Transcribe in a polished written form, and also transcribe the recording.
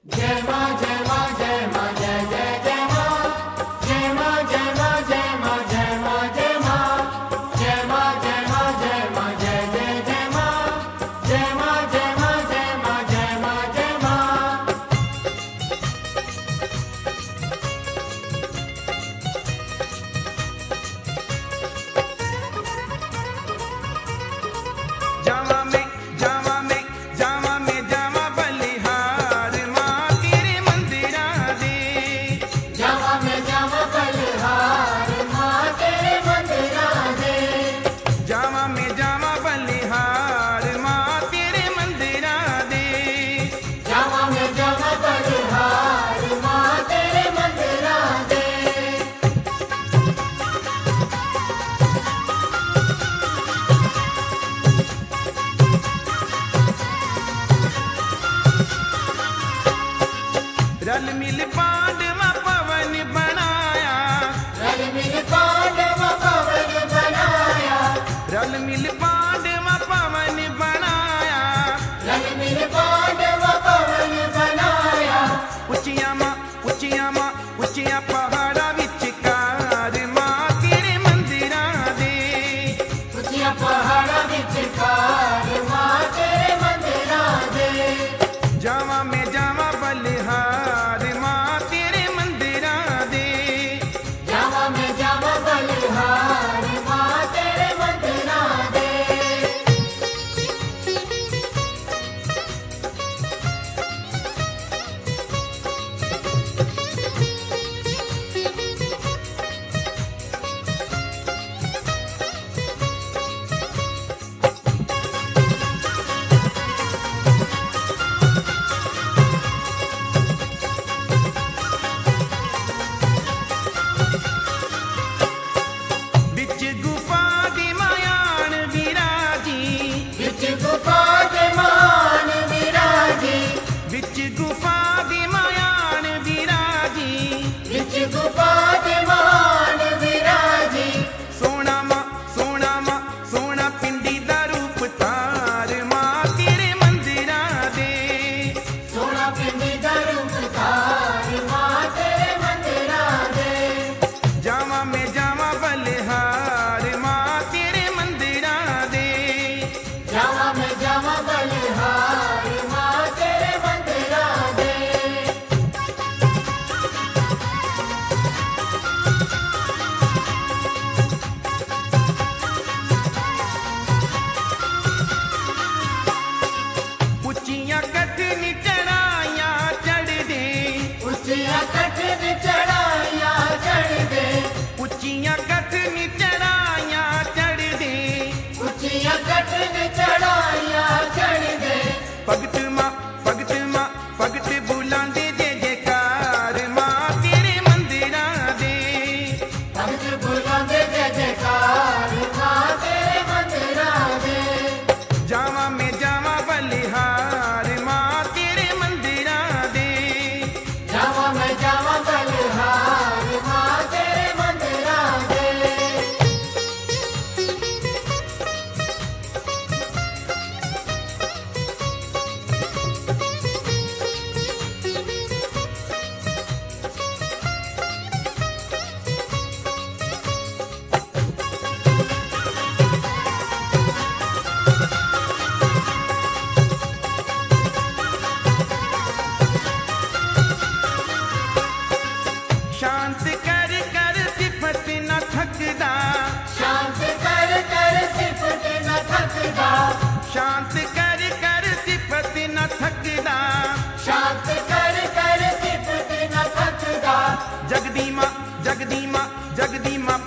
जय मां जय मां जय मां जय जय जय मां जय मां जय मां जय मां जय मां जय मां जय मां जय मां जय मां जय जय जय मां जय मां जय मां जय मां जय मां जय मां। जावा में जावा में जावा में जावा बलिहार मां तेरे मंदिरा दे। जावा में जावा बलिहार मां तेरे मंदिरा दे। जावा में जावा बलिहार मां तेरे मंदिरा दे। जावा में जावा बलिहार मां तेरे मंदिरा दे। रल मिल पांडवा पवन बनाया। रल मिल पांडवा पवन बनाया। रल मिल पांडवा पवन बनाया। रल मिल पांडवा पवन बनाया। उचिया मां उचिया मां उचिया पहाड़ा विचकार मां तेरे मंदिरा दे। उचिया पहाड़ा विचकार मां तेरे मंदिरा दे। जावा में जावा बलिहार मां तेरे मंदिरा दे। जावा में जावा बलिहार मां तेरे मंदिरा दे। बिच गुफा दी मायान विराजी। बिच गुफा दे मान विराजी। बिच गुफा दी मायान विराजी। बिच गुफा दे मान विराजी। सोना मां सोना पिंडी दा रूप तार मां तेरे मंदिरा दे। सोना पिंडी दा रूप धार मां तेरे मंदिरा दे। जावा में जावा बलिहार मां तेरे मंदिरा दे। जावा में जावा बलिहार मां तेरे मंदिरा दे। उचिया कठिन चढ़ाइयां चढ़ दे। उचिया कठिन चढ़ाइयां चढ़ दे। उचिया कठिन चढ़ाइयां चढ़ दे। उचिया कठिन चढ़ाइयां चढ़ दे। भगत मां भगत बुलांदे जय जयकार मां तेरे मंदिरा दे। भगत बुलांदे जय जयकार मां तेरे मंदिरा दे। जावा में जावा बलिहार मां तेरे मंदिरा दे। जावा में जावा बलिहार मां तेरे मंदिरा दे। शांत कर कर सिफत न थकदा। शांत कर कर सिफत न थकदा। शांत कर कर सिफत न थकदा। शांत कर कर सिफत न थकदा। जगदी मां